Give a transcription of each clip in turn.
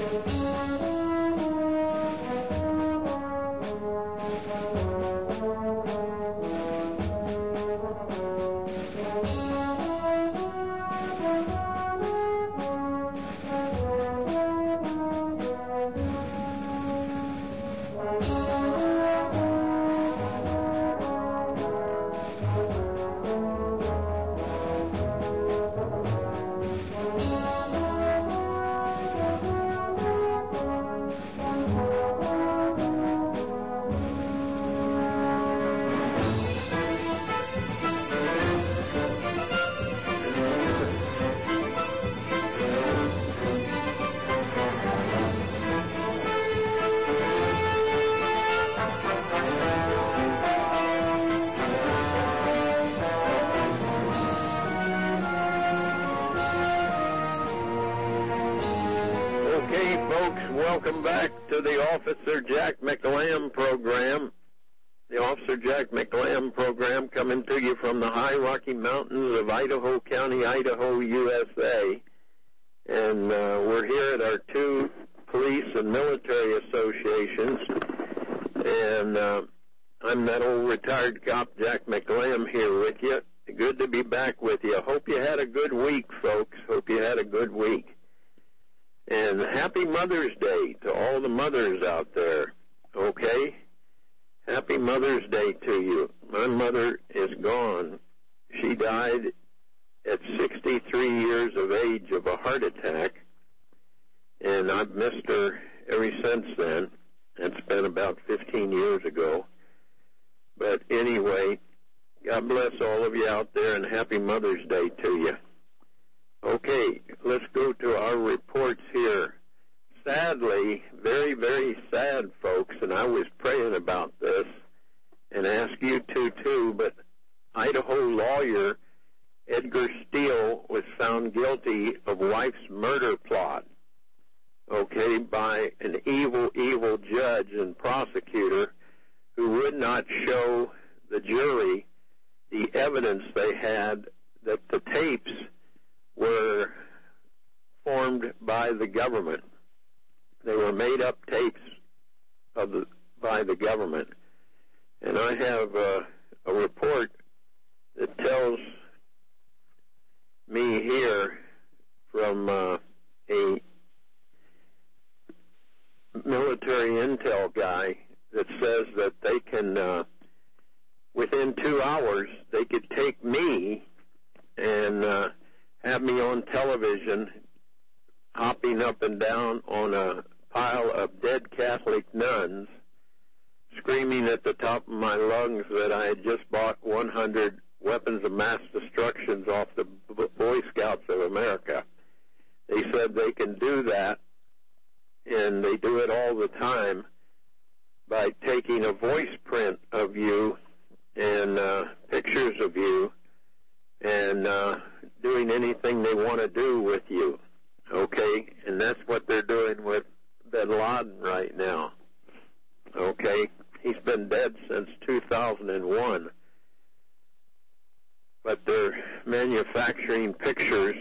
Welcome back to the Officer Jack McLamb program. The Officer Jack McLamb program coming to you from the high Rocky Mountains of Idaho County, Idaho, USA. And we're here at our two police and military associations. And I'm that old retired cop, Jack McLamb, here with you. Good to be back with you. Hope you had a good week, folks. Hope you had a good week. And happy Mother's Day to all the mothers out there, okay? Happy Mother's Day to you. My mother is gone. She died at 63 years of age of a heart attack, and I've missed her ever since then. It's been about 15 years ago. But anyway, God bless all of you out there, and happy Mother's Day to you. Okay, let's go to our reports here. Sadly, very, very sad, folks, and I was praying about this and ask you to too, but Idaho lawyer Edgar Steele was found guilty of wife's murder plot, okay, by an evil, evil judge and prosecutor who would not show the jury the evidence they had that the tapes were formed by the government. They were made-up tapes by the government. And I have a report that tells me here from a military intel guy that says that they can, within 2 hours, they could take me and have me on television hopping up and down on a pile of dead Catholic nuns, screaming at the top of my lungs that I had just bought 100 weapons of mass destructions off the Boy Scouts of America. They said they can do that, and they do it all the time, by taking a voice print of you and pictures of you and doing anything they want to do with you, okay? And that's what they're doing with bin Laden right now, okay? He's been dead since 2001, but they're manufacturing pictures,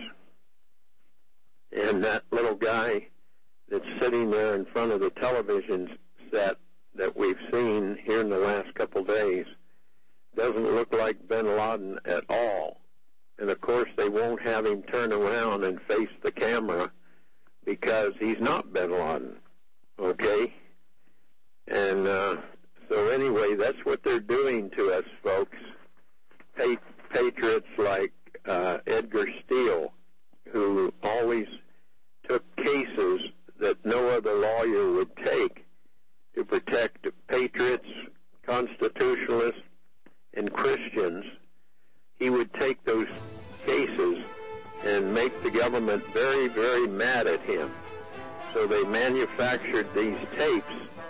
and that little guy that's sitting there in front of the television set that we've seen here in the last couple days doesn't look like bin Laden at all. And, of course, they won't have him turn around and face the camera because he's not bin Laden, okay? And so, anyway, that's what they're doing to us, folks. Patriots like Edgar Steele, who always took cases that no other lawyer would take to protect patriots, constitutionalists, and Christians. He would take those cases and make the government very, very mad at him. So they manufactured these tapes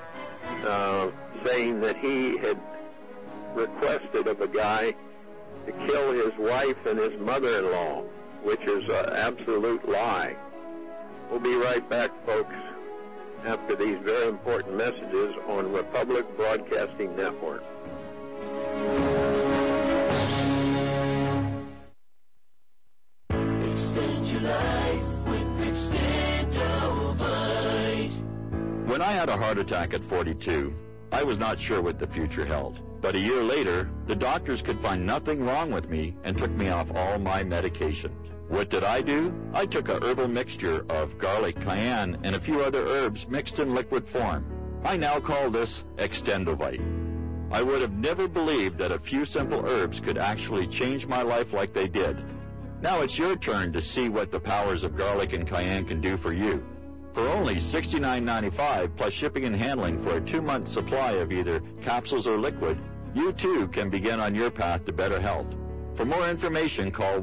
saying that he had requested of a guy to kill his wife and his mother-in-law, which is an absolute lie. We'll be right back, folks, after these very important messages on Republic Broadcasting Network. Extend your life with Extendovite. When I had a heart attack at 42, I was not sure what the future held. But a year later, the doctors could find nothing wrong with me and took me off all my medication. What did I do? I took a herbal mixture of garlic, cayenne, and a few other herbs mixed in liquid form. I now call this Extendovite. I would have never believed that a few simple herbs could actually change my life like they did. Now it's your turn to see what the powers of garlic and cayenne can do for you. For only $69.95 plus shipping and handling for a 2-month supply of either capsules or liquid, you too can begin on your path to better health. For more information, call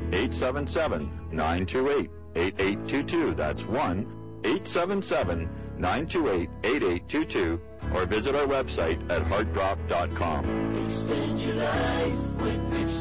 1-877-928-8822. That's 1-877-928-8822. Or visit our website at heartdrop.com. Extend your life with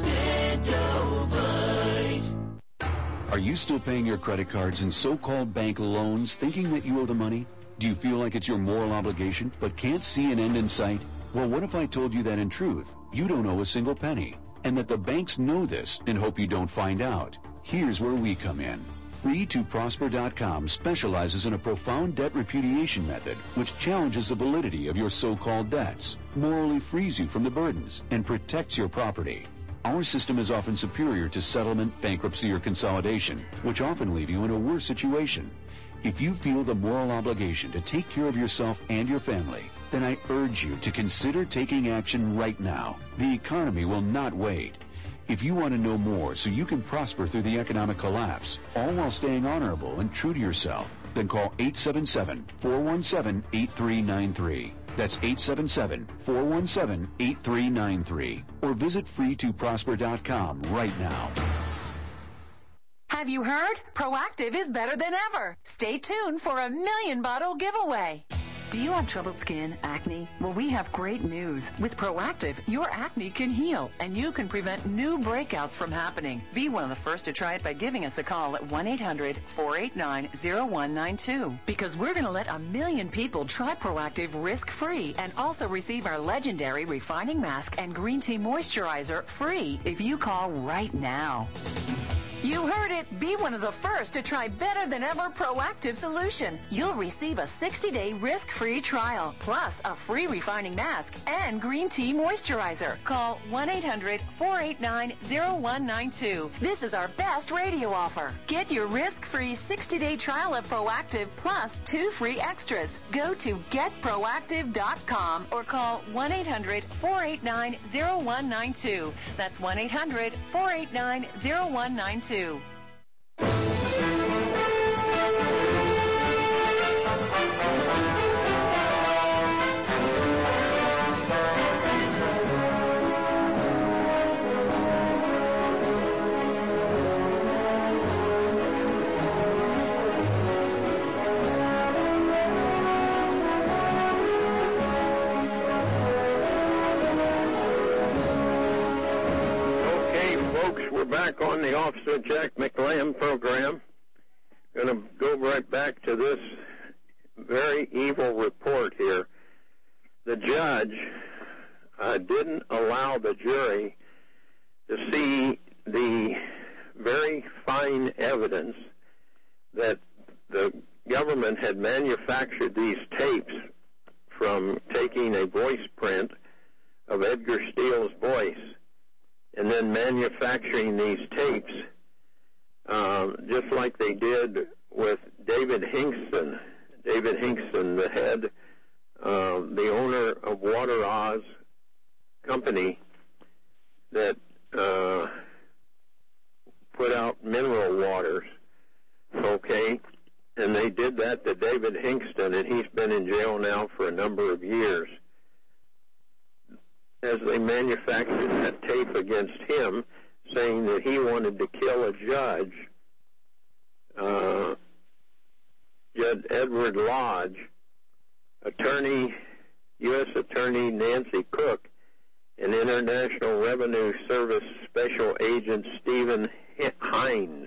Extendovite. Are you still paying your credit cards and so-called bank loans thinking that you owe the money? Do you feel like it's your moral obligation but can't see an end in sight? Well, what if I told you that in truth, you don't owe a single penny, and that the banks know this and hope you don't find out? Here's where we come in. Free2Prosper.com specializes in a profound debt repudiation method which challenges the validity of your so-called debts, morally frees you from the burdens, and protects your property. Our system is often superior to settlement, bankruptcy, or consolidation, which often leave you in a worse situation. If you feel the moral obligation to take care of yourself and your family, then I urge you to consider taking action right now. The economy will not wait. If you want to know more so you can prosper through the economic collapse, all while staying honorable and true to yourself, then call 877-417-8393. That's 877-417-8393. Or visit free2prosper.com right now. Have you heard? Proactiv is better than ever. Stay tuned for a 1,000,000-bottle giveaway. Do you have troubled skin, acne? Well, we have great news. With Proactiv, your acne can heal, and you can prevent new breakouts from happening. Be one of the first to try it by giving us a call at 1-800-489-0192. Because we're going to let 1,000,000 people try Proactiv risk-free and also receive our legendary refining mask and green tea moisturizer free if you call right now. You heard it. Be one of the first to try better than ever Proactiv solution. You'll receive a 60-day risk-free trial, plus a free refining mask and green tea moisturizer. Call 1-800-489-0192. This is our best radio offer. Get your risk-free 60-day trial of Proactiv plus 2 free extras. Go to getproactiv.com or call 1-800-489-0192. That's 1-800-489-0192. We're back on the Officer Jack McLam program. Going to go right back to this very evil report here. The judge didn't allow the jury to see the very fine evidence that the government had manufactured these tapes from taking a voice print of Edgar Steele's voice and then manufacturing these tapes, just like they did with David Hingston. David Hingston, the head, the owner of Water Oz Company that put out mineral waters, okay? And they did that to David Hingston, and he's been in jail now for a number of years, as they manufactured that tape against him, saying that he wanted to kill a judge, Judge Edward Lodge, U.S. Attorney Nancy Cook, and International Revenue Service Special Agent Stephen Hines.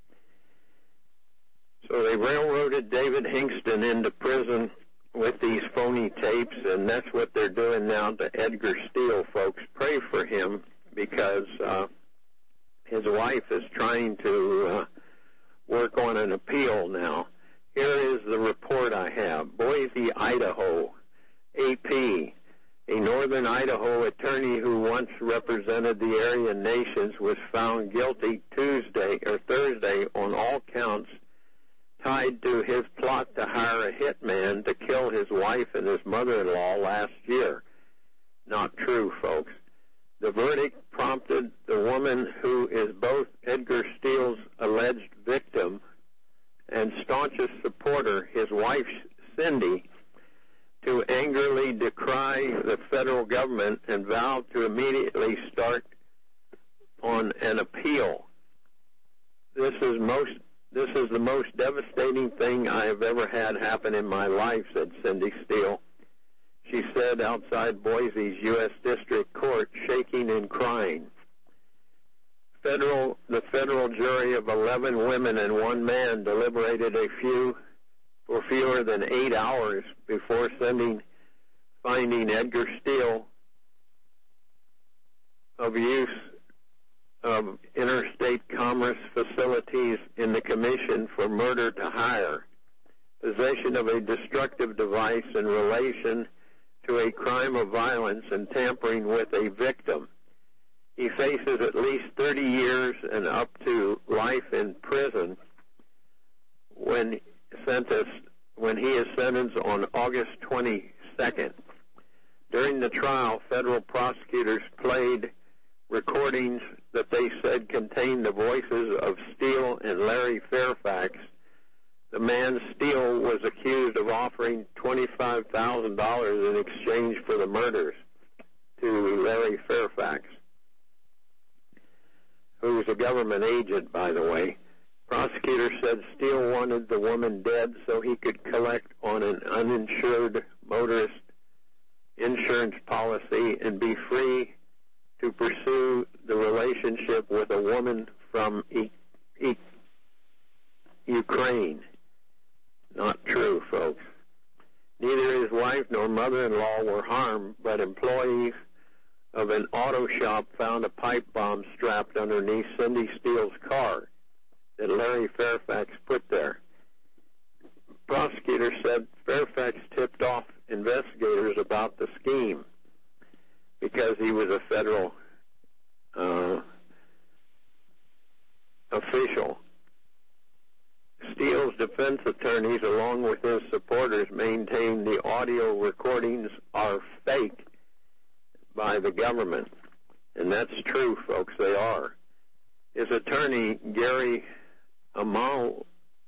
So they railroaded David Hingston into prison with these phony tapes, and that's what they're doing now to Edgar Steele, folks. Pray for him, because his wife is trying to work on an appeal now. Here is the report report I have. Boise, Idaho. AP. A northern Idaho attorney who once represented the Aryan nations was found guilty Thursday on all counts tied to his plot to hire a hitman to kill his wife and his mother-in-law last year. Not true, folks. The verdict prompted the woman who is both Edgar Steele's alleged victim and staunchest supporter, his wife Cindy, to angrily decry the federal government and vow to immediately start on an appeal. This is the most devastating thing I have ever had happen in my life, said Cindy Steele. She said outside Boise's U.S. District Court, shaking and crying. The federal jury of 11 women and 1 man deliberated for fewer than 8 hours before finding Edgar Steele of use of interstate commerce facilities in the commission for murder to hire, possession of a destructive device in relation to a crime of violence, and tampering with a victim. He faces at least 30 years and up to life in prison when he is sentenced on August 22nd. During the trial, federal prosecutors played recordings that they said contained the voices of Steele and Larry Fairfax. The man Steele was accused of offering $25,000 in exchange for the murders to Larry Fairfax, who was a government agent, by the way. Prosecutors said Steele wanted the woman dead so he could collect on an uninsured motorist insurance policy and be free to pursue the relationship with a woman from Ukraine. Not true, folks. Neither his wife nor mother-in-law were harmed, but employees of an auto shop found a pipe bomb strapped underneath Cindy Steele's car that Larry Fairfax put there. Prosecutors said Fairfax tipped off investigators about the scheme because he was a federal official. Steele's defense attorneys, along with his supporters, maintain the audio recordings are fake by the government. And that's true, folks, they are. His attorney, Gary Amendola,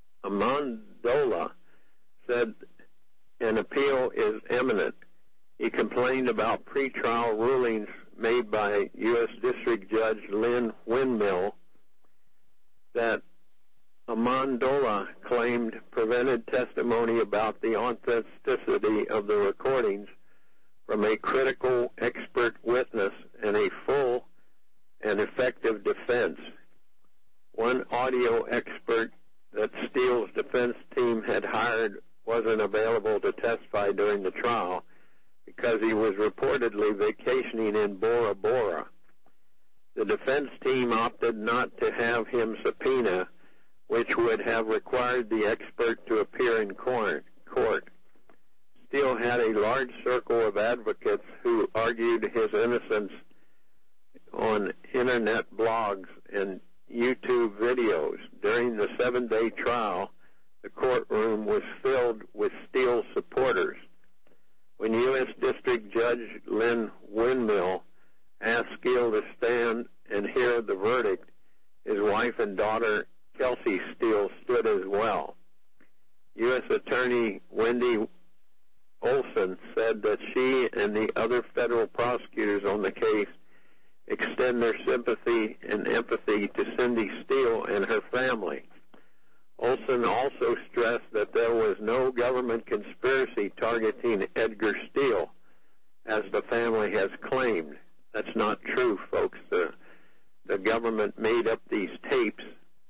said an appeal is imminent. He complained about pretrial rulings made by U.S. District Judge Lynn Windmill that Amendola claimed prevented testimony about the authenticity of the recordings from a critical expert witness and a full and effective defense. One audio expert that Steele's defense team had hired wasn't available to testify during the trial because he was reportedly vacationing in Bora Bora. The defense team opted not to have him subpoena, which would have required the expert to appear in court. Steele had a large circle of advocates who argued his innocence on internet blogs and YouTube videos. During the 7-day trial, the courtroom was filled with Steele supporters. When U.S. District Judge Lynn Windmill asked Steele to stand and hear the verdict, his wife and daughter, Kelsey Steele, stood as well. U.S. Attorney Wendy Olson said that she and the other federal prosecutors on the case extend their sympathy and empathy to Cindy Steele and her family. Olson also stressed that there was no government conspiracy targeting Edgar Steele, as the family has claimed. That's not true, folks. The government made up these tapes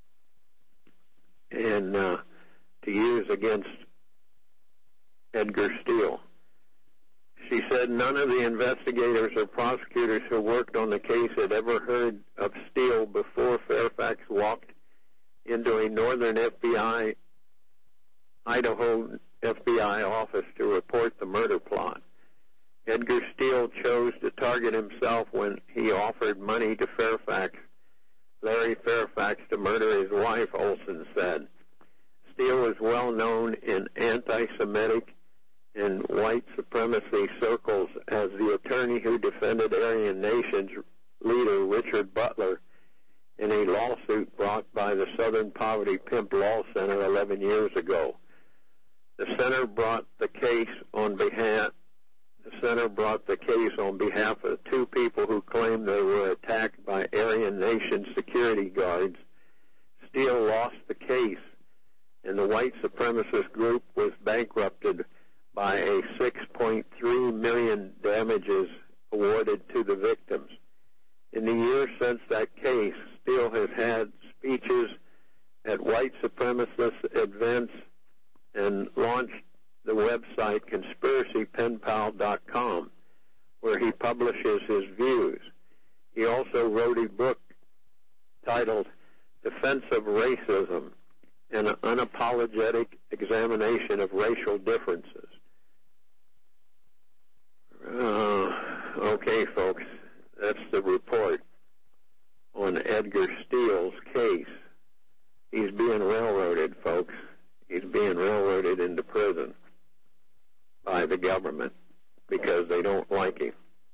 and to use against Edgar Steele. She said none of the investigators or prosecutors who worked on the case had ever heard of Steele before Fairfax walked into a northern FBI Idaho FBI office to report the murder plot. Edgar Steele chose to target himself when he offered money to Larry Fairfax, to murder his wife, Olson said. Steele is well known in anti-Semitic and white supremacy circles as the attorney who defended Aryan Nation's leader, Richard Butler, in a lawsuit brought by the Southern Poverty Pimp Law Center 11 years ago. The center brought the case on behalf of two people who claimed they were attacked by Aryan Nation security guards. Steele lost the case, and the white supremacist group was bankrupted by a $6.3 million damages awarded to the victims. In the years since that case, Steele has had speeches at white supremacist events and launched the website conspiracypenpal.com, where he publishes his views. He also wrote a book titled Defense of Racism, an unapologetic examination of racial differences. Okay, folks, that's the report on Edgar Steele's case. He's being railroaded, folks. He's being railroaded into prison by the government because they don't like him.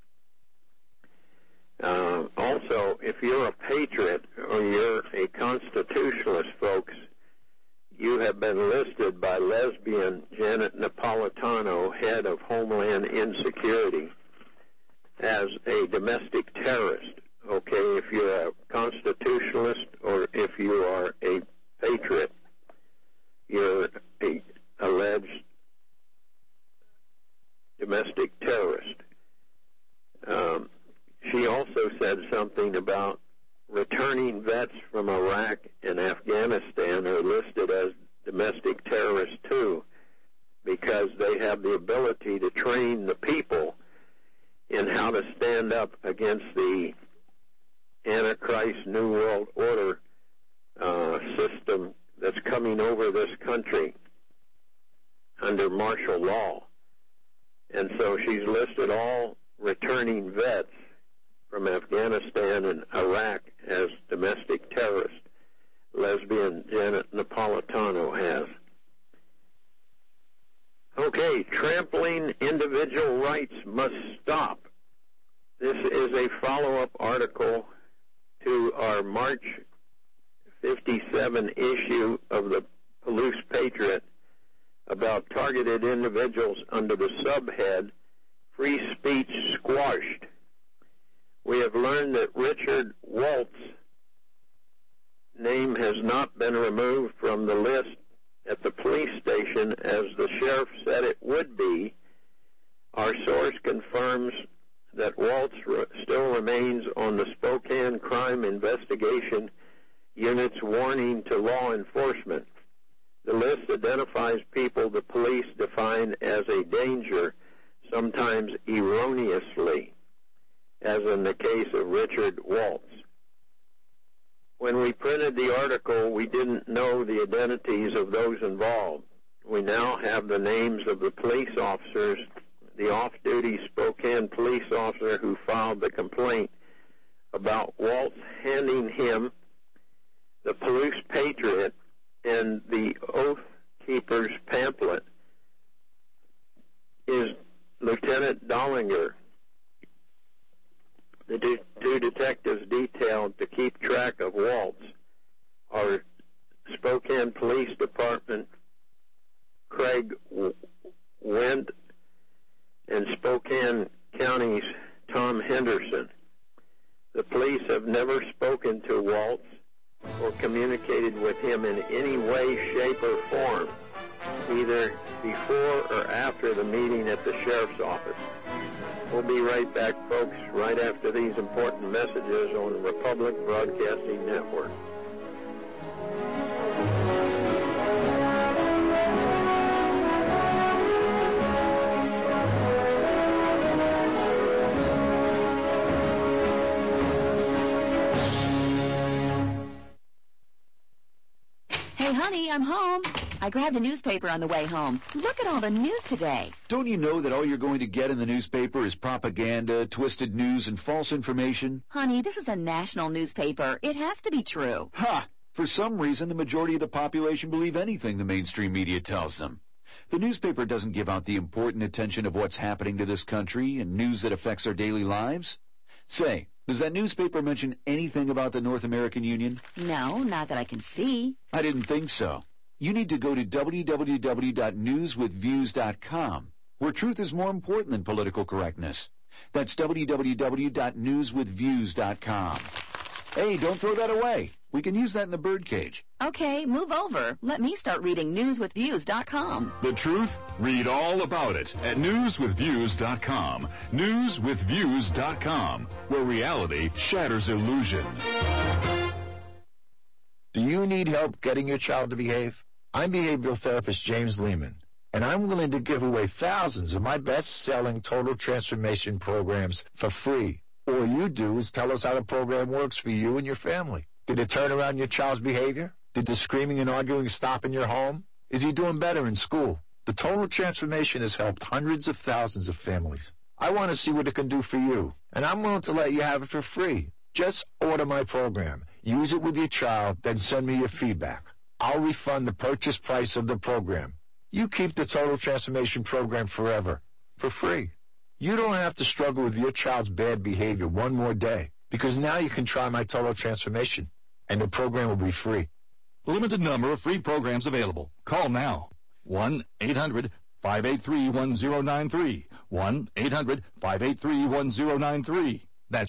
Also, if you're a patriot or you're a constitutionalist, folks, you have been listed by lesbian Janet Napolitano, head of Homeland Insecurity, as a domestic terrorist. Okay, if you're a constitutionalist or if you are a patriot, you're a alleged domestic terrorist. She also said something about returning vets from Iraq and Afghanistan are listed as domestic terrorists too, because they have the ability to train the people in how to stand up against the Antichrist New World Order system that's coming over this country under martial law. And so she's listed all returning vets from Afghanistan and Iraq as domestic terrorists. Lesbian Janet Napolitano has. Okay, trampling individual rights must stop. This is a follow-up article to our March 57 issue of the Palouse Patriot about targeted individuals under the subhead, Free Speech Squashed. We have learned that Richard Walt's name has not been removed from the list at the police station as the sheriff said it would be. Our source confirms that Waltz still remains on the Spokane Crime Investigation Unit's warning to law enforcement. The list identifies people the police define as a danger, sometimes erroneously, as in the case of Richard Waltz. When we printed the article, we didn't know the identities of those involved. We now have the names of the police officers, the off-duty Spokane police officer who filed the complaint about Waltz handing him the Palouse Patriot and the Oath Keepers pamphlet is Lieutenant Dollinger. The two detectives detailed to keep track of Waltz are Spokane Police Department Craig Wendt and Spokane County's Tom Henderson. The police have never spoken to Waltz or communicated with him in any way, shape, or form, either before or after the meeting at the sheriff's office. We'll be right back, folks, right after these important messages on the Republic Broadcasting Network. Hey, honey, I'm home. I grabbed a newspaper on the way home. Look at all the news today. Don't you know that all you're going to get in the newspaper is propaganda, twisted news, and false information? Honey, this is a national newspaper. It has to be true. Ha! For some reason, the majority of the population believe anything the mainstream media tells them. The newspaper doesn't give out the important attention of what's happening to this country and news that affects our daily lives. Say, does that newspaper mention anything about the North American Union? No, not that I can see. I didn't think so. You need to go to www.newswithviews.com, where truth is more important than political correctness. That's www.newswithviews.com. Hey, don't throw that away. We can use that in the birdcage. Okay, move over. Let me start reading newswithviews.com. The truth? Read all about it at newswithviews.com. Newswithviews.com, where reality shatters illusion. Do you need help getting your child to behave? I'm behavioral therapist James Lehman, and I'm willing to give away thousands of my best-selling total transformation programs for free. All you do is tell us how the program works for you and your family. Did it turn around your child's behavior? Did the screaming and arguing stop in your home? Is he doing better in school? The total transformation has helped hundreds of thousands of families. I want to see what it can do for you, and I'm willing to let you have it for free. Just order my program, use it with your child, then send me your feedback. I'll refund the purchase price of the program. You keep the total transformation program forever, for free. You don't have to struggle with your child's bad behavior one more day, because now you can try my total transformation, and the program will be free. Limited number of free programs available. Call now. 1-800-583-1093. 1-800-583-1093. That's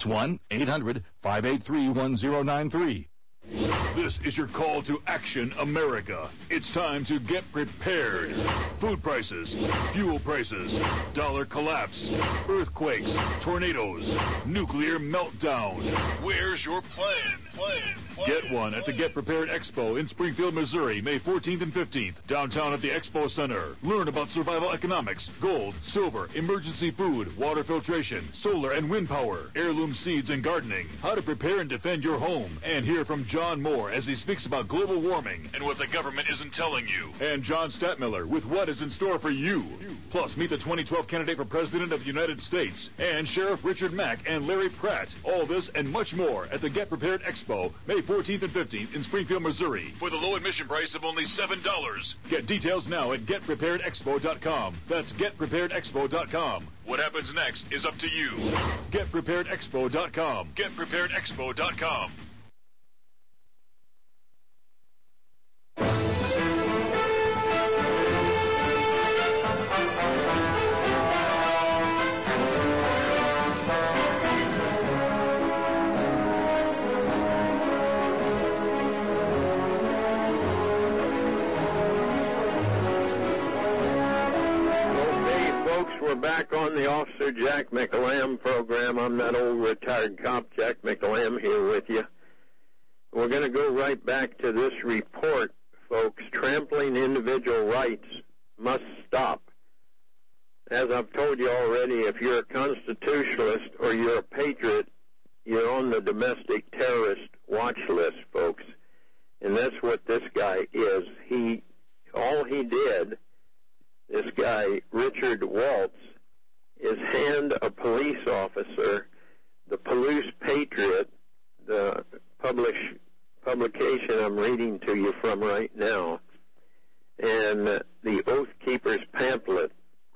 1-800-583-1093. This is your call to action, America. It's time to get prepared. Food prices, fuel prices, dollar collapse, earthquakes, tornadoes, nuclear meltdown. Where's your plan? Get one at the Get Prepared Expo in Springfield, Missouri, May 14th and 15th, downtown at the Expo Center. Learn about survival economics, gold, silver, emergency food, water filtration, solar and wind power, heirloom seeds and gardening, how to prepare and defend your home, and hear from John Moore as he speaks about global warming and what the government isn't telling you. And John Stadtmiller with what is in store for you. Plus, meet the 2012 candidate for President of the United States and Sheriff Richard Mack and Larry Pratt. All this and much more at the Get Prepared Expo, May 14th and 15th in Springfield, Missouri, for the low admission price of only $7. Get details now at GetPreparedExpo.com. That's GetPreparedExpo.com. What happens next is up to you. GetPreparedExpo.com. GetPreparedExpo.com. We're back on the Officer Jack McEllamb program. I'm that old retired cop, Jack McEllamb, here with you. We're going to go right back to this report, folks. Trampling individual rights must stop. As I've told you already, if you're a constitutionalist or you're a patriot, you're on the domestic terrorist watch list, folks. And that's what this guy is. All he did, this guy, Richard Waltz, is hand a police officer the Police Patriot, the publication I'm reading to you from right now, and the Oath Keepers pamphlet,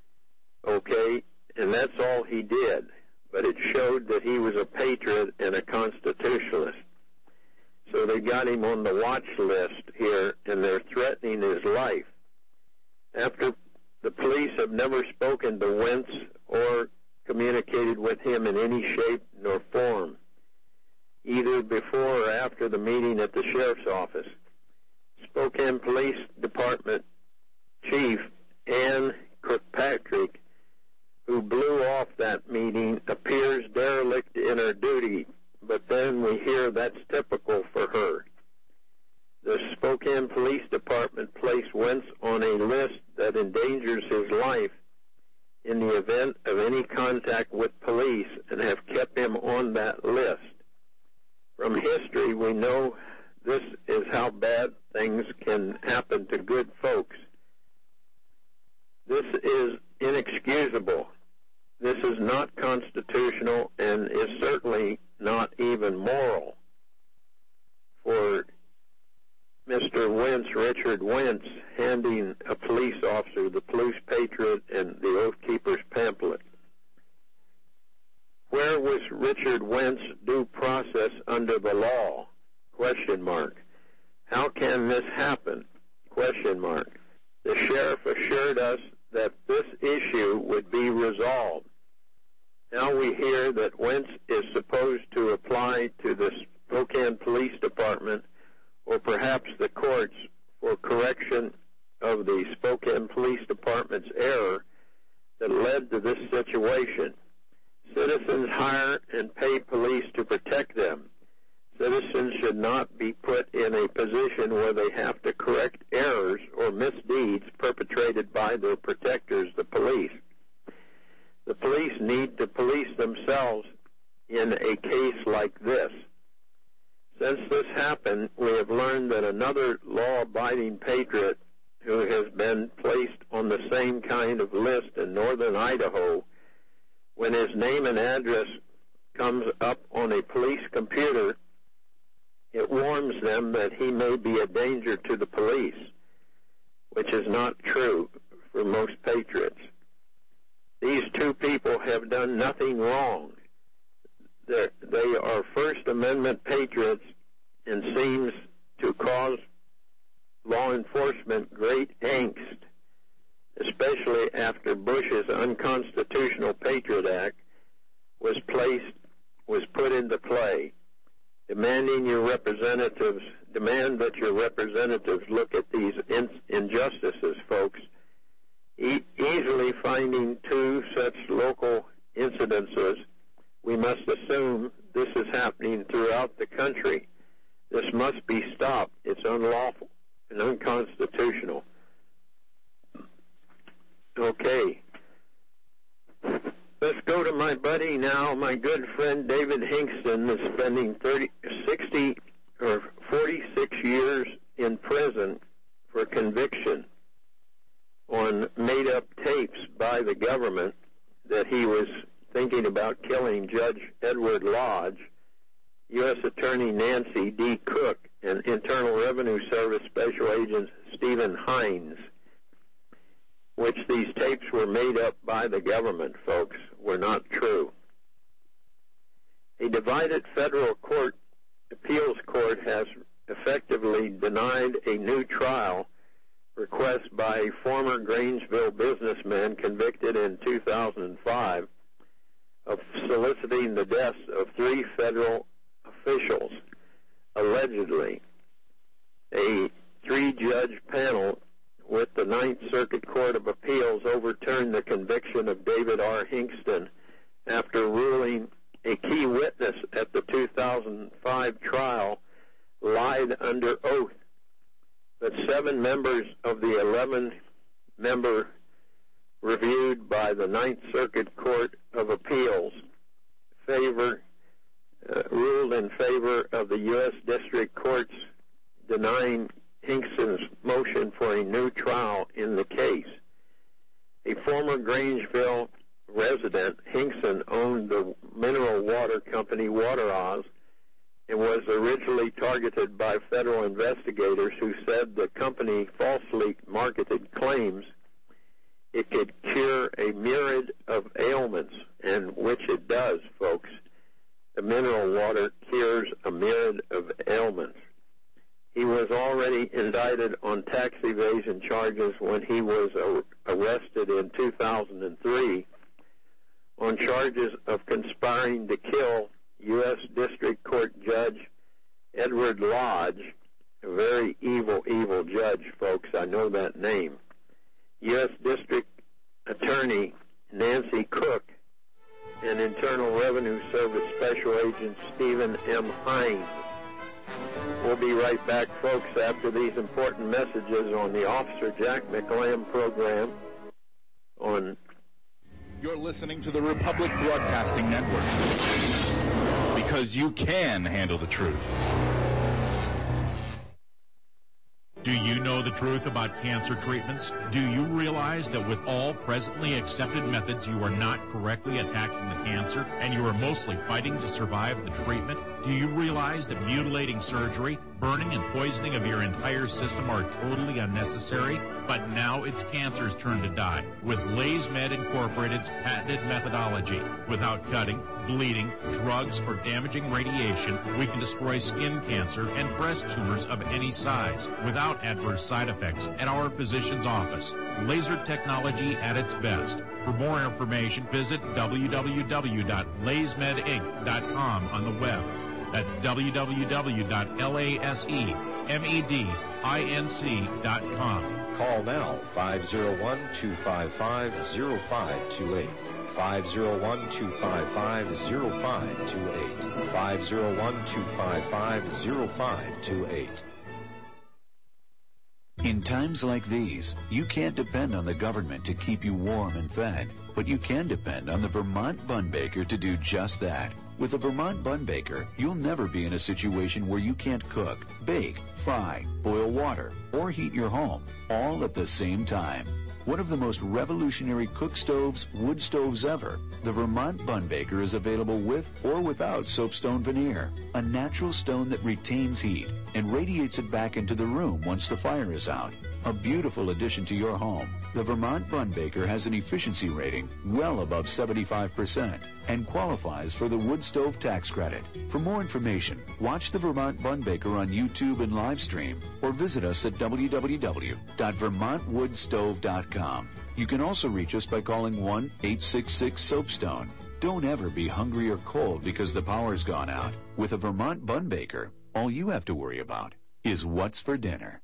okay? And that's all he did. But it showed that he was a patriot and a constitutionalist. So they got him on the watch list here, and they're threatening his life. After the police have never spoken to Wentz or communicated with him in any shape nor form, either before or after the meeting at the sheriff's office. Spokane Police Department Chief Ann Kirkpatrick, who blew off that meeting, appears derelict in her duty, but then we hear that's typical for her. The Spokane Police Department placed Wentz on a list that endangers his life in the event of any contact with police and have kept him on that list. From history, we know this is how bad things can can happen to good folks. This is inexcusable. This is not constitutional and is certainly not even moral for Mr. Wentz, Richard Wentz, handing a police officer the Police Patriot and the Oath Keepers pamphlet. Where was Richard Wentz due process under the law? Question mark. How can this happen? Question mark. The sheriff assured us that this issue would be resolved. Now we hear that Wentz is supposed to apply to the Spokane Police Department or perhaps the courts for correction of the Spokane Police Department's error that led to this situation. Citizens hire and pay police to protect them. Citizens should not be put in a position where they have to correct errors or misdeeds perpetrated by their protectors, the police. The police need to police themselves in a case like this. Since this happened, we have learned that another law-abiding patriot who has been placed on the same kind of list in northern Idaho, when his name and address comes up on a police computer, it warns them that he may be a danger to the police, which is not true for most patriots. These two people have done nothing wrong. They are First Amendment patriots and seems to cause law enforcement great angst, especially after Bush's unconstitutional Patriot Act was put into play. Demand that your representatives look at these injustices, folks. Easily finding two such local incidences, we must assume this is happening throughout the country. This must be stopped. It's unlawful and unconstitutional. Okay. Let's go to my buddy now, my good friend David Hingston, is spending 46 years in prison for conviction on made-up tapes by the government that he was thinking about killing Judge Edward Lodge, U.S. Attorney Nancy D. Cook, and Internal Revenue Service Special Agent Stephen Hines, which these tapes were made up by the government, folks, were not true. A divided federal appeals court has effectively denied a new trial request by a former Grangeville businessman convicted in 2005 of soliciting the deaths of 3 federal officials, allegedly. A 3-judge panel with the Ninth Circuit Court of Appeals overturned the conviction of David R. Hingston after ruling a key witness at the 2005 trial lied under oath. But 7 members of the 11-member reviewed by the Ninth Circuit Court of Appeals ruled in favor of the U.S. District Court's denying Hingston's motion for a new trial in the case. A former Grangeville resident, Hingston owned the mineral water company Water Oz and was originally targeted by federal investigators who said the company falsely marketed claims it could cure a myriad of ailments, and which it does, folks. The mineral water cures a myriad of ailments. He was already indicted on tax evasion charges when he was arrested in 2003 on charges of conspiring to kill U.S. District Court Judge Edward Lodge, a very evil, evil judge, folks. I know that name. U.S. District Attorney Nancy Cook and Internal Revenue Service Special Agent Stephen M. Hines. We'll be right back, folks, after these important messages on the Officer Jack McLam program on... You're listening to the Republic Broadcasting Network, because you can handle the truth. Do you know the truth about cancer treatments? Do you realize that with all presently accepted methods, you are not correctly attacking the cancer and you are mostly fighting to survive the treatment? Do you realize that mutilating surgery, burning and poisoning of your entire system are totally unnecessary? But now it's cancer's turn to die with LaysMed Incorporated's patented methodology. Without cutting, bleeding, drugs, or damaging radiation, we can destroy skin cancer and breast tumors of any size without adverse side effects at our physician's office. Laser technology at its best. For more information, visit www.laysmedinc.com on the web. That's www.laysmedinc.com. Call now, 501-255-0528. 501-255-0528. 501-255-0528. In times like these, you can't depend on the government to keep you warm and fed, but you can depend on the Vermont Bun Baker to do just that. With the Vermont Bun Baker, you'll never be in a situation where you can't cook, bake, fry, boil water, or heat your home, all at the same time. One of the most revolutionary cook stoves, wood stoves ever, the Vermont Bun Baker is available with or without soapstone veneer, a natural stone that retains heat and radiates it back into the room once the fire is out. A beautiful addition to your home. The Vermont Bun Baker has an efficiency rating well above 75% and qualifies for the wood stove tax credit. For more information, watch the Vermont Bun Baker on YouTube and live stream or visit us at www.vermontwoodstove.com. You can also reach us by calling 1-866-SOAPSTONE. Don't ever be hungry or cold because the power's gone out. With a Vermont Bun Baker, all you have to worry about is what's for dinner.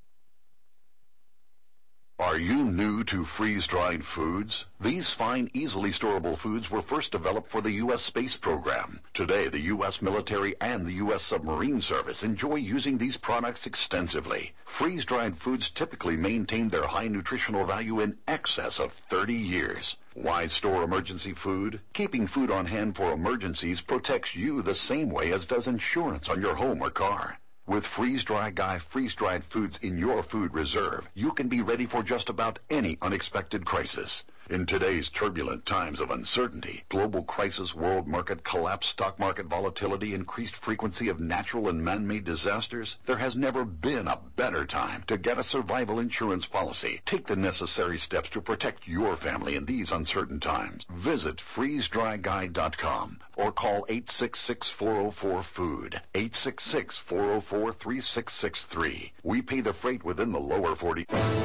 Are you new to freeze-dried foods? These fine, easily storable foods were first developed for the U.S. space program. Today, the U.S. military and the U.S. submarine service enjoy using these products extensively. Freeze-dried foods typically maintain their high nutritional value in excess of 30 years. Why store emergency food? Keeping food on hand for emergencies protects you the same way as does insurance on your home or car. With Freeze-Dry Guy freeze-dried foods in your food reserve, you can be ready for just about any unexpected crisis. In today's turbulent times of uncertainty, global crisis, world market collapse, stock market volatility, increased frequency of natural and man-made disasters, there has never been a better time to get a survival insurance policy. Take the necessary steps to protect your family in these uncertain times. Visit freezedryguy.com or call 866-404-FOOD, 866-404-3663. We pay the freight within the lower 40.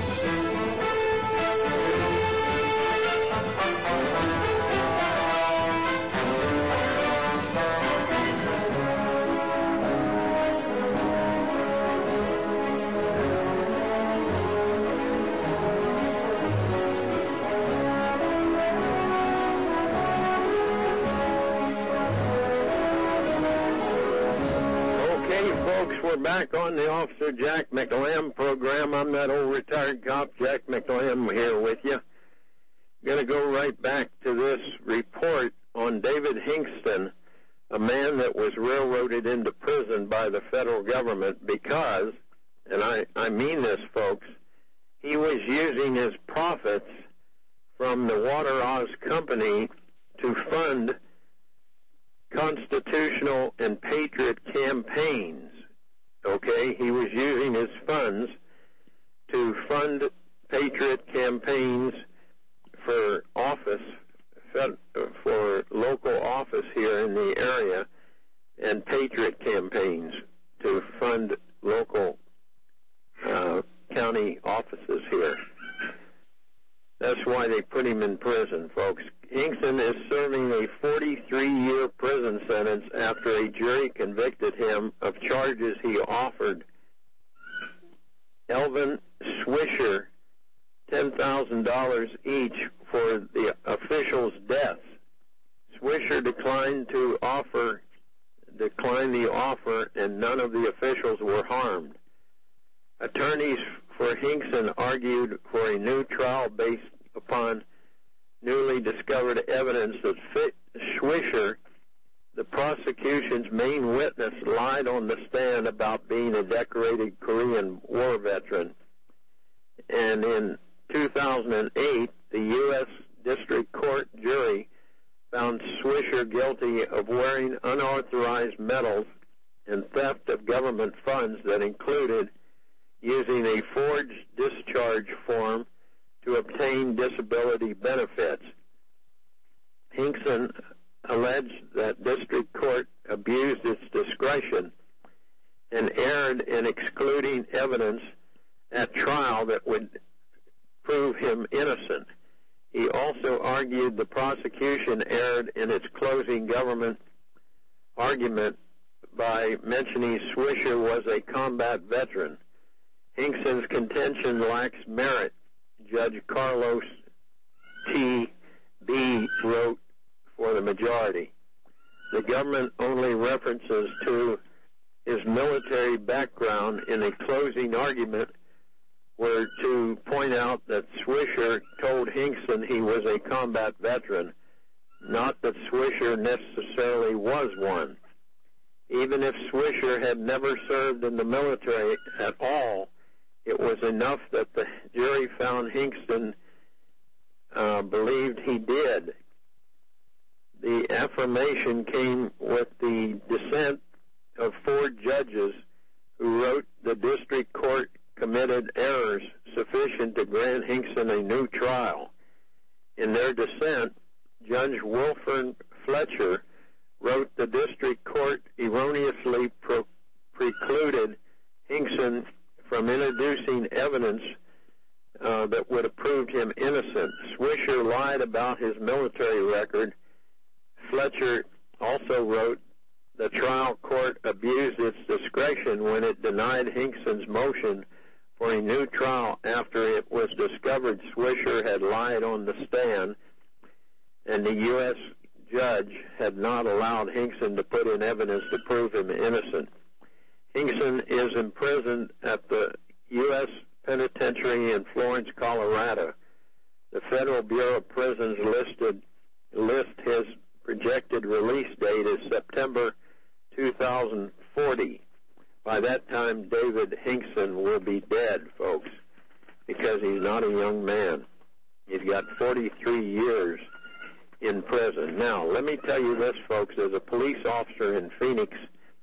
We're back on the Officer Jack McLam program. I'm that old retired cop, Jack McLam, here with you. Going to go right back to this report on David Hingston, a man that was railroaded into prison by the federal government because, and I mean this, folks, he was using his profits from the Water Oz Company to fund constitutional and patriot campaigns. Okay, he was using his funds to fund patriot campaigns for office, for local office here in the area, and patriot campaigns to fund local county offices here. That's why they put him in prison, folks. Hingston is serving a 43-year prison sentence after a jury convicted him of charges he offered Elvin Swisher $10,000 each for the officials' deaths. Swisher declined the offer, and none of the officials were harmed. Attorneys for Hingston argued for a new trial based upon newly discovered evidence that Swisher, the prosecution's main witness, lied on the stand about being a decorated Korean War veteran. And in 2008, the U.S. District Court jury found Swisher guilty of wearing unauthorized medals and theft of government funds that included using a forged discharge form to obtain disability benefits. Hinkson alleged that District Court abused its discretion and erred in excluding evidence at trial that would prove him innocent. He also argued the prosecution erred in its closing government argument by mentioning Swisher was a combat veteran. Hinkson's contention lacks merit, Judge Carlos T.B. wrote for the majority. The government only references to his military background in a closing argument were to point out that Swisher told Hinkson he was a combat veteran, not that Swisher necessarily was one. Even if Swisher had never served in the military at all, it was enough that the jury found Hinkson believed he did. The affirmation came with the dissent of 4 judges who wrote the district court committed errors sufficient to grant Hinkson a new trial. In their dissent, Judge Wilford Fletcher wrote the district court erroneously precluded Hinkson from introducing evidence that would have proved him innocent. Swisher lied about his military record. Fletcher also wrote the trial court abused its discretion when it denied Hinkson's motion for a new trial after it was discovered Swisher had lied on the stand and the U.S. judge had not allowed Hinkson to put in evidence to prove him innocent. Hinkson is imprisoned at the U.S. Penitentiary in Florence, Colorado. The Federal Bureau of Prisons list his projected release date as September 2040. By that time, David Hinkson will be dead, folks, because he's not a young man. He's got 43 years in prison. Now, let me tell you this, folks. As a police officer in Phoenix,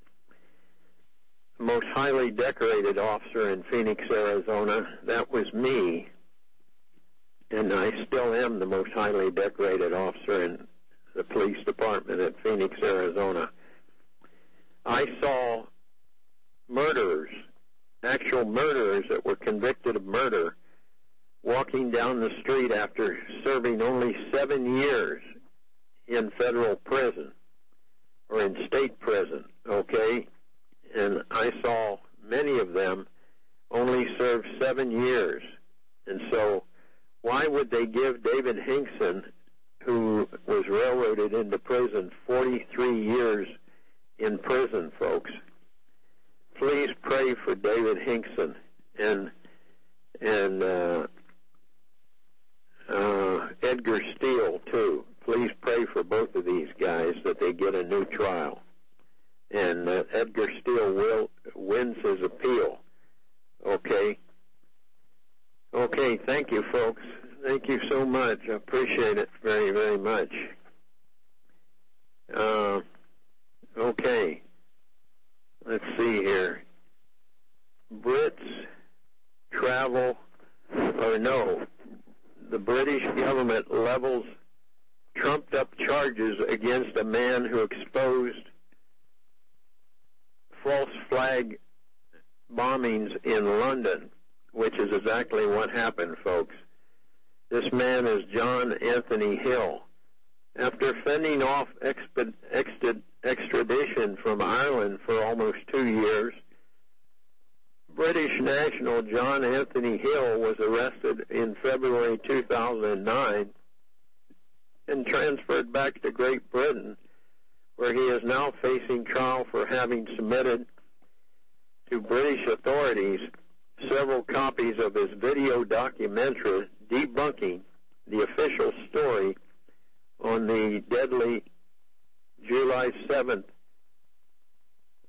the most highly decorated officer in Phoenix, Arizona, that was me. And I still am the most highly decorated officer in the police department at Phoenix, Arizona. I saw murderers, actual murderers that were convicted of murder, walking down the street after serving only 7 years in federal prison or in state prison, okay? And I saw many of them only serve 7 years. And so why would they give David Hinkson, who was railroaded into prison, 43 years in prison, folks? Please pray for David Hinkson and Edgar Steele, too. Please pray for both of these guys that they get a new trial and that Edgar Steele wins his appeal. Okay? Okay, thank you, folks. Thank you so much. I appreciate it very, very much. Okay. Let's see here. Brits travel, or no, the British government levels trumped-up charges against a man who exposed false flag bombings in London, which is exactly what happened, folks. This man is John Anthony Hill. After fending off extradition from Ireland for almost 2 years, British national John Anthony Hill was arrested in February 2009 and transferred back to Great Britain, where he is now facing trial for having submitted to British authorities several copies of his video documentary debunking the official story on the deadly July 7th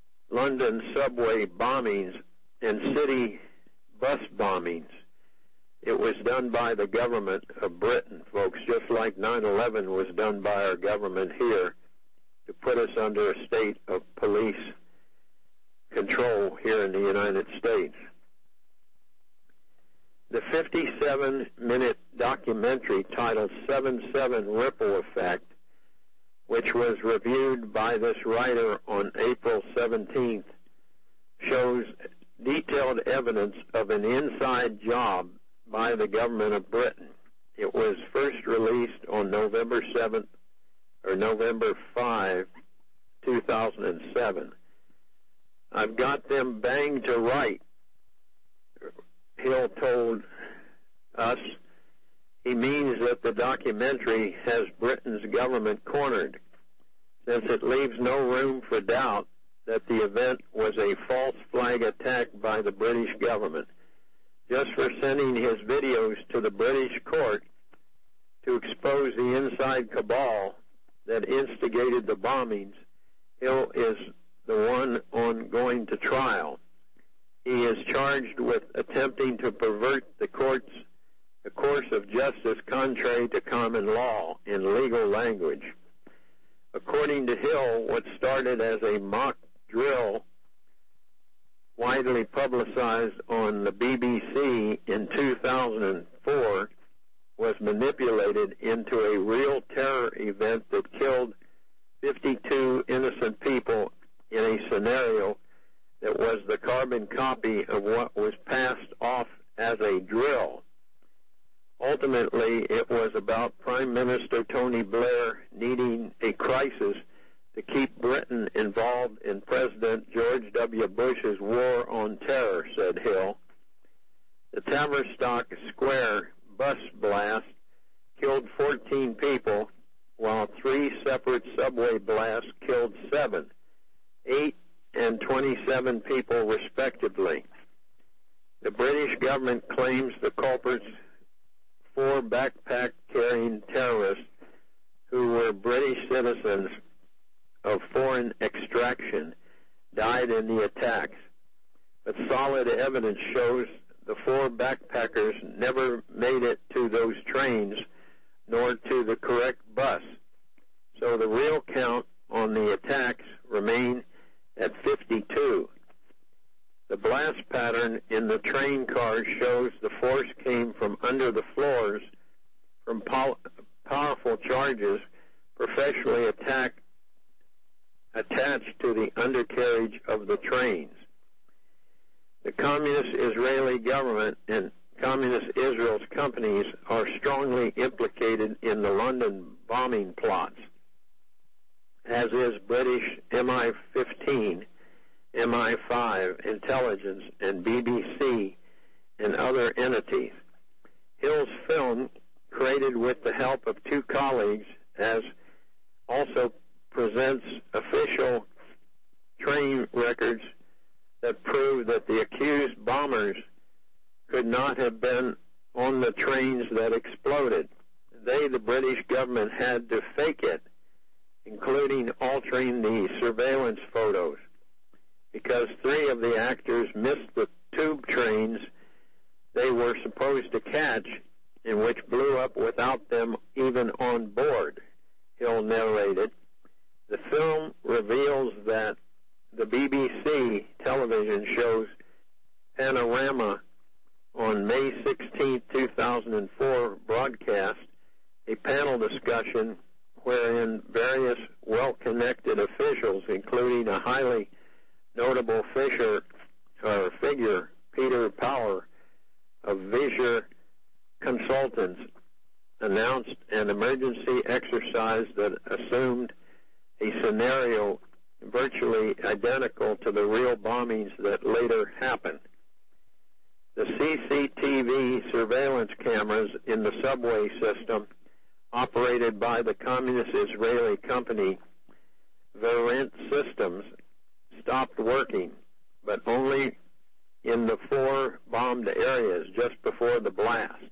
London subway bombings and city bus bombings. It was done by the government of Britain, folks, just like 9/11 was done by our government here to put us under a state of police control here in the United States. The 57-minute documentary titled 7/7 Ripple Effect, which was reviewed by this writer on April 17th, shows detailed evidence of an inside job by the government of Britain. It was first released on November 5, 2007. I've got them banged to right, Hill told us. He means that the documentary has Britain's government cornered, since it leaves no room for doubt that the event was a false flag attack by the British government. Just for sending his videos to the British court to expose the inside cabal that instigated the bombings, Hill is the one going to trial. He is charged with attempting to pervert the course of justice contrary to common law in legal language. According to Hill, what started as a mock drill widely publicized on the BBC in 2004 was manipulated into a real terror event that killed 52 innocent people in a scenario that was the carbon copy of what was passed off as a drill. Ultimately, it was about Prime Minister Tony Blair needing a crisis to keep Britain involved in President George W. Bush's war on terror, said Hill. The Tavistock Square bus blast killed 14 people, while 3 separate subway blasts killed 7, 8 and 27 people respectively. The British government claims the culprits, 4 backpack-carrying terrorists who were British citizens of foreign extraction, died in the attacks. But solid evidence shows the 4 backpackers never made it to those trains nor to the correct bus. So the real count on the attacks remain at 52. The blast pattern in the train cars shows the force came from under the floors from powerful charges professionally attached to the undercarriage of the trains. The communist Israeli government and communist Israel's companies are strongly implicated in the London bombing plots, as is British MI15, MI5 intelligence, and BBC and other entities. Hill's film, created with the help of 2 colleagues, also presents official train records that prove that the accused bombers could not have been on the trains that exploded. They, the British government, had to fake it, including altering the surveillance photos, because 3 of the actors missed the tube trains they were supposed to catch, and which blew up without them even on board, Hill narrated. The film reveals that the BBC television show's Panorama on May 16, 2004 broadcast a panel discussion wherein various well-connected officials, including a highly notable figure, Peter Power of Visure Consultants, announced an emergency exercise that assumed a scenario virtually identical to the real bombings that later happened. The CCTV surveillance cameras in the subway system, operated by the communist Israeli company Verint Systems, stopped working, but only in the 4 bombed areas just before the blast.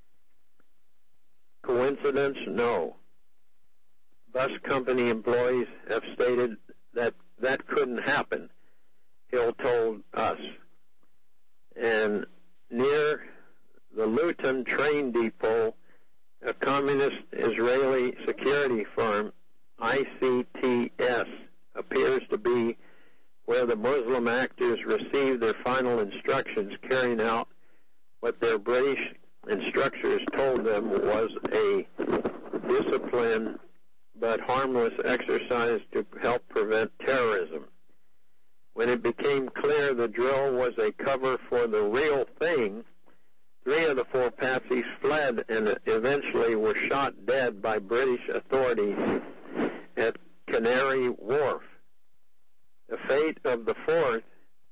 Coincidence? No. Bus company employees have stated that that couldn't happen, Hill told us. And near the Luton train depot, a communist Israeli security firm, ICTS, appears to be where the Muslim actors received their final instructions, carrying out what their British instructors told them was a disciplined but harmless exercise to help prevent terrorism. When it became clear the drill was a cover for the real thing, 3 of the 4 patsies fled and eventually were shot dead by British authorities at Canary Wharf. The fate of the 4th,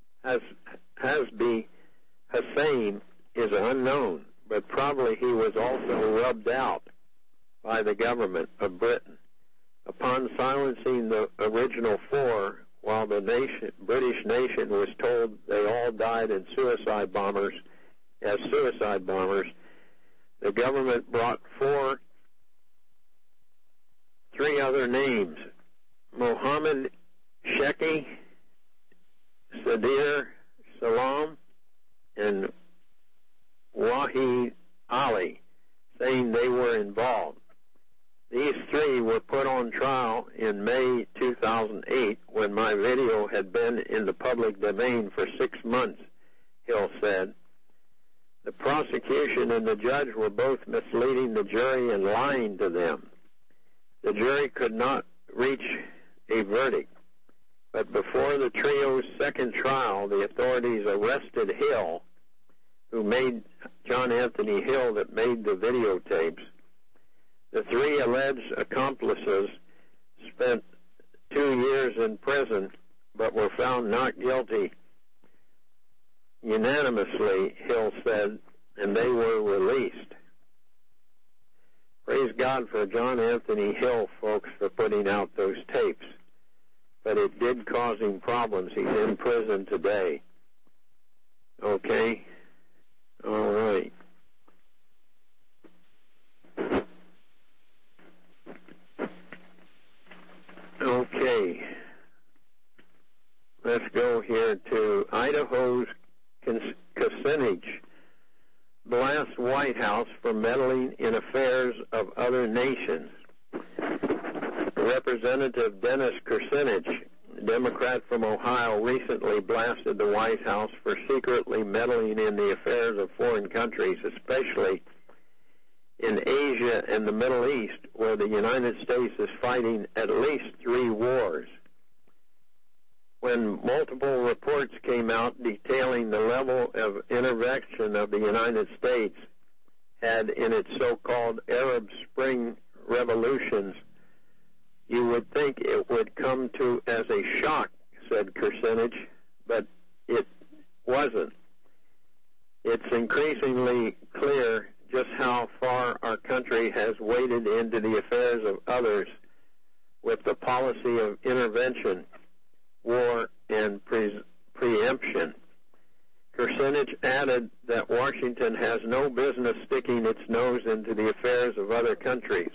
Hasbi Hussein, is unknown, but probably he was also rubbed out by the government of Britain. Upon silencing the original 4, while the British nation was told they all died as suicide bombers, the government brought 3 other names: Mohammed Sheikh, Sadir Salam, and Wahid Ali, saying they were involved. These 3 were put on trial in May 2008 when my video had been in the public domain for 6 months, Hill said. The prosecution and the judge were both misleading the jury and lying to them. The jury could not reach a verdict, but before the trio's second trial, the authorities arrested Hill, who made John Anthony Hill that made the videotapes. The 3 alleged accomplices spent 2 years in prison, but were found not guilty unanimously, Hill said, and they were released. Praise God for John Anthony Hill, folks, for putting out those tapes. But it did cause him problems. He's in prison today. Okay? All right. Okay. Let's go here to Idaho's Kucinich blasts White House for meddling in affairs of other nations. Representative Dennis Kucinich, Democrat from Ohio, recently blasted the White House for secretly meddling in the affairs of foreign countries, especially in Asia and the Middle East, where the United States is fighting at least 3 wars. When multiple reports came out detailing the level of intervention of the United States had in its so-called Arab Spring revolutions, you would think it would come to as a shock, said Kucinich, but it wasn't. It's increasingly clear just how far our country has waded into the affairs of others with the policy of intervention, war, and preemption. Kucinich added that Washington has no business sticking its nose into the affairs of other countries.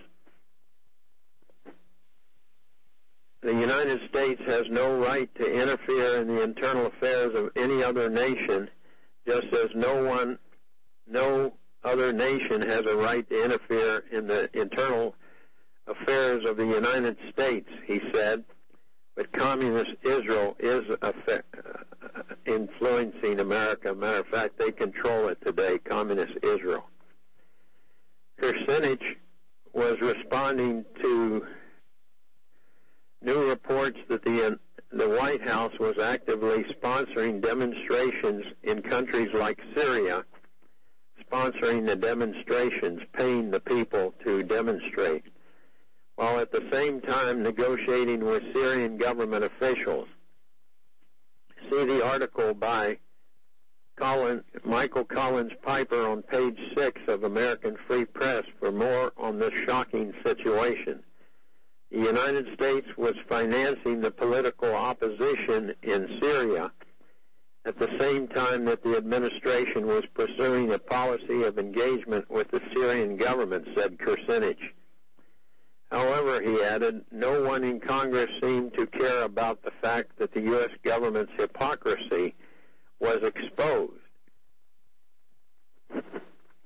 The United States has no right to interfere in the internal affairs of any other nation, just as no other nation has a right to interfere in the internal affairs of the United States, he said. But communist Israel is influencing America. Matter of fact, they control it today, communist Israel. Kucinich was responding to new reports that the White House was actively sponsoring demonstrations in countries like Syria, sponsoring the demonstrations, paying the people to demonstrate, while at the same time negotiating with Syrian government officials. See the article by Michael Collins Piper on page 6 of American Free Press for more on this shocking situation. The United States was financing the political opposition in Syria at the same time that the administration was pursuing a policy of engagement with the Syrian government, said Kucinich. However, he added, no one in Congress seemed to care about the fact that the U.S. government's hypocrisy was exposed.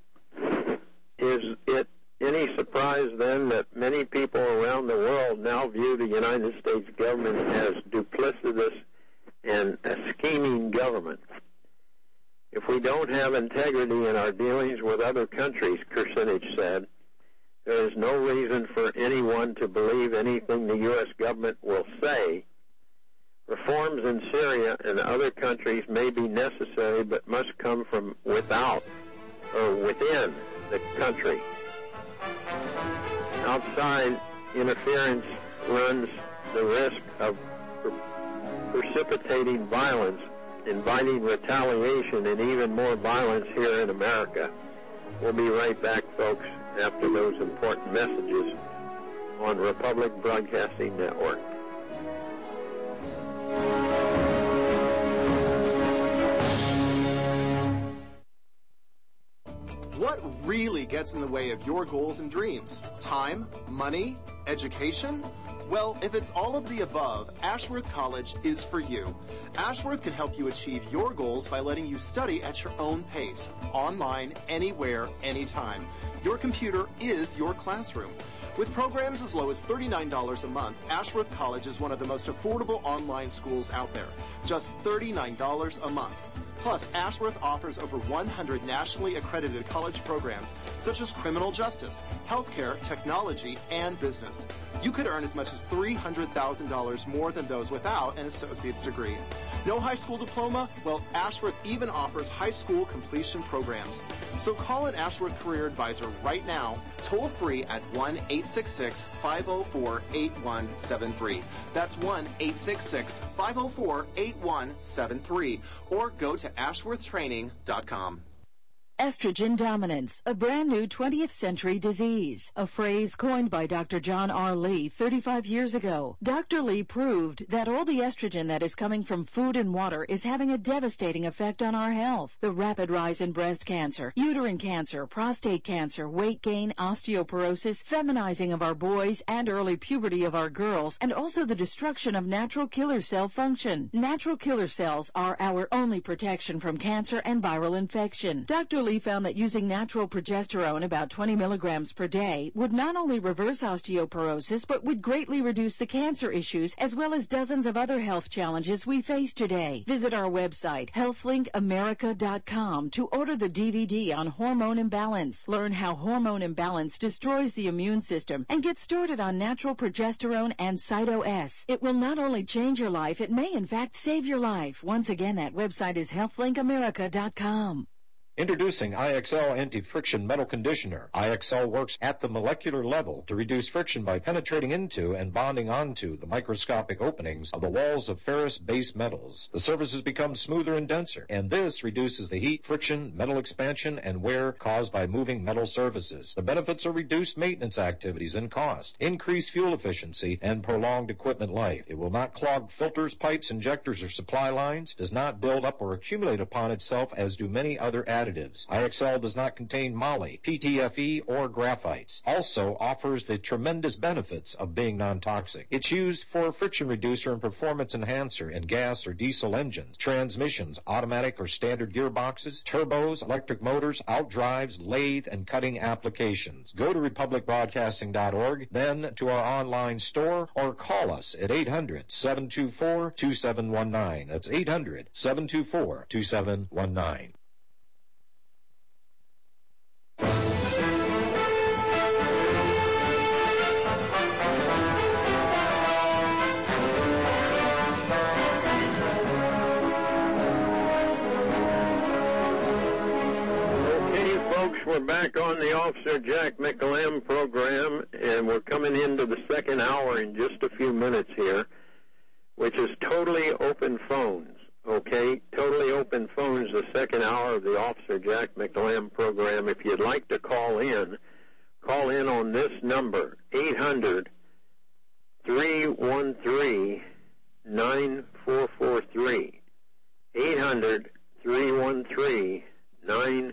surprise then that many people around the world now view the United States government as duplicitous and a scheming government. If we don't have integrity in our dealings with other countries, Kucinich said, there is no reason for anyone to believe anything the U.S. government will say. Reforms in Syria and other countries may be necessary but must come from without or within the country. Outside interference runs the risk of precipitating violence, inviting retaliation, and even more violence here in America. We'll be right back, folks, after those important messages on Republic Broadcasting Network. What really gets in the way of your goals and dreams? Time? Money? Education? Well, if it's all of the above, Ashworth College is for you. Ashworth can help you achieve your goals by letting you study at your own pace, online, anywhere, anytime. Your computer is your classroom. With programs as low as $39 a month, Ashworth College is one of the most affordable online schools out there. Just $39 a month. Plus, Ashworth offers over 100 nationally accredited college programs, such as criminal justice, healthcare, technology, and business. You could earn as much as $300,000 more than those without an associate's degree. No high school diploma? Well, Ashworth even offers high school completion programs. So call an Ashworth Career Advisor right now, toll free at 1-866-504-8173. That's 1-866-504-8173. Or go to ashworthtraining.com. Estrogen dominance, a brand new 20th century disease, a phrase coined by Dr. John R. Lee 35 years ago. Dr. Lee proved that all the estrogen that is coming from food and water is having a devastating effect on our health. The rapid rise in breast cancer, uterine cancer, prostate cancer, weight gain, osteoporosis, feminizing of our boys, and early puberty of our girls, and also the destruction of natural killer cell function. Natural killer cells are our only protection from cancer and viral infection. Dr. Lee found that using natural progesterone, about 20 milligrams per day, would not only reverse osteoporosis, but would greatly reduce the cancer issues as well as dozens of other health challenges we face today. Visit our website, healthlinkamerica.com, to order the DVD on hormone imbalance. Learn how hormone imbalance destroys the immune system and get started on natural progesterone and Cyto-S. It will not only change your life, it may in fact save your life. Once again, that website is healthlinkamerica.com. Introducing IXL Anti-Friction Metal Conditioner. IXL works at the molecular level to reduce friction by penetrating into and bonding onto the microscopic openings of the walls of ferrous-based metals. The surfaces become smoother and denser, and this reduces the heat, friction, metal expansion, and wear caused by moving metal surfaces. The benefits are reduced maintenance activities and cost, increased fuel efficiency, and prolonged equipment life. It will not clog filters, pipes, injectors, or supply lines, does not build up or accumulate upon itself as do many other additives. IXL does not contain moly, PTFE, or graphites. Also offers the tremendous benefits of being non-toxic. It's used for friction reducer and performance enhancer in gas or diesel engines, transmissions, automatic or standard gearboxes, turbos, electric motors, outdrives, lathe, and cutting applications. Go to republicbroadcasting.org, then to our online store, or call us at 800-724-2719. That's 800-724-2719. We're back on the Officer Jack McLam program, and we're coming into the second hour in just a few minutes here, which is totally open phones, okay? Totally open phones, the second hour of the Officer Jack McLam program. If you'd like to call in on this number, 800-313-9443. 800-313-9443.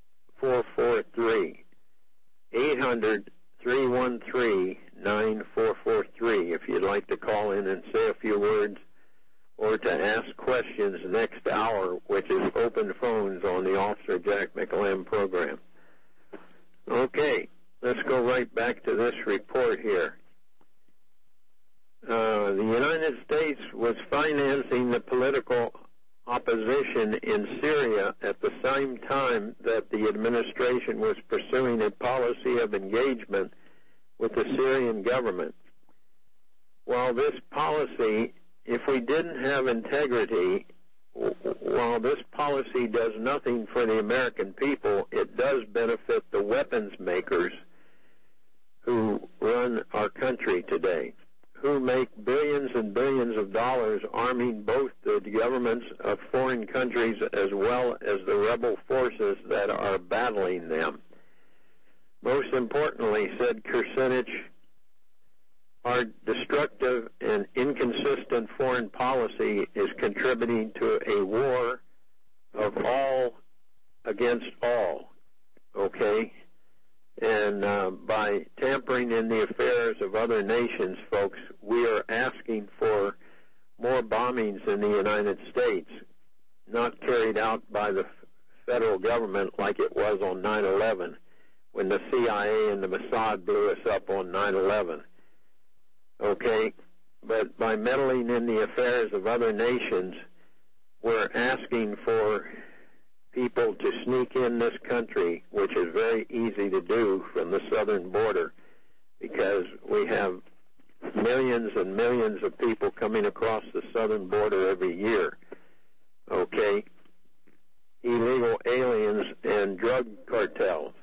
800-313-9443 if you'd like to call in and say a few words or to ask questions next hour, which is open phones on the Officer Jack McLam program. Okay, let's go right back to this report here. The United States was financing the political opposition in Syria at the same time that the administration was pursuing a policy of engagement with the Syrian government. While this policy, if we didn't have integrity, while this policy does nothing for the American people, it does benefit the weapons makers who run our country today, who make billions and billions of dollars arming both the governments of foreign countries as well as the rebel forces that are battling them. Most importantly, said Kucinich, our destructive and inconsistent foreign policy is contributing to a war of all against all, okay? And by tampering in the affairs of other nations, folks, we are asking for more bombings in the United States, not carried out by the federal government like it was on 9/11, when the CIA and the Mossad blew us up on 9/11. Okay? But by meddling in the affairs of other nations, we're asking for people to sneak in this country, which is very easy to do from the southern border, because we have millions and millions of people coming across the southern border every year. Okay? Illegal aliens and drug cartels.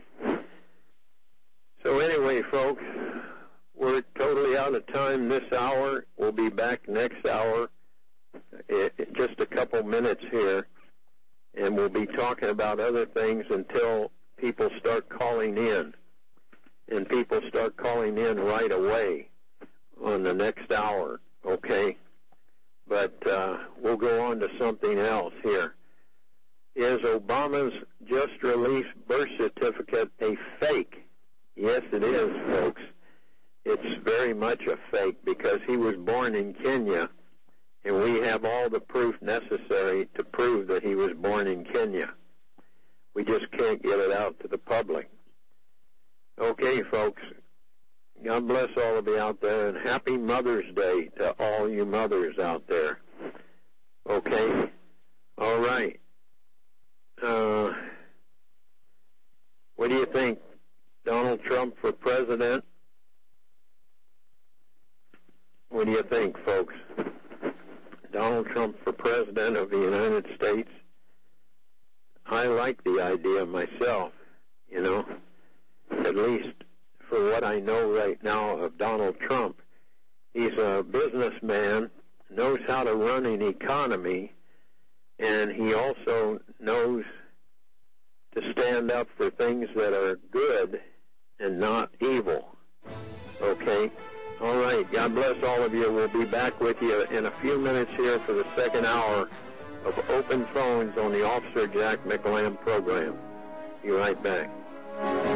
So anyway, folks, we're totally out of time this hour. We'll be back next hour, just a couple minutes here, and we'll be talking about other things until people start calling in. And people start calling in right away on the next hour, okay? But we'll go on to something else here. Is Obama's just-released birth certificate a fake? Yes, it is, folks. It's very much a fake, because he was born in Kenya, and we have all the proof necessary to prove that he was born in Kenya. We just can't get it out to the public. Okay, folks, God bless all of you out there, and happy Mother's Day to all you mothers out there. Okay? All right. What do you think? Donald Trump for president? What do you think, folks? Donald Trump for president of the United States? I like the idea myself, you know, at least for what I know right now of Donald Trump. He's a businessman, knows how to run an economy, and he also knows to stand up for things that are good and not evil. Okay? All right. God bless all of you. We'll be back with you in a few minutes here for the second hour of Open Phones on the Officer Jack McLamb program. Be right back.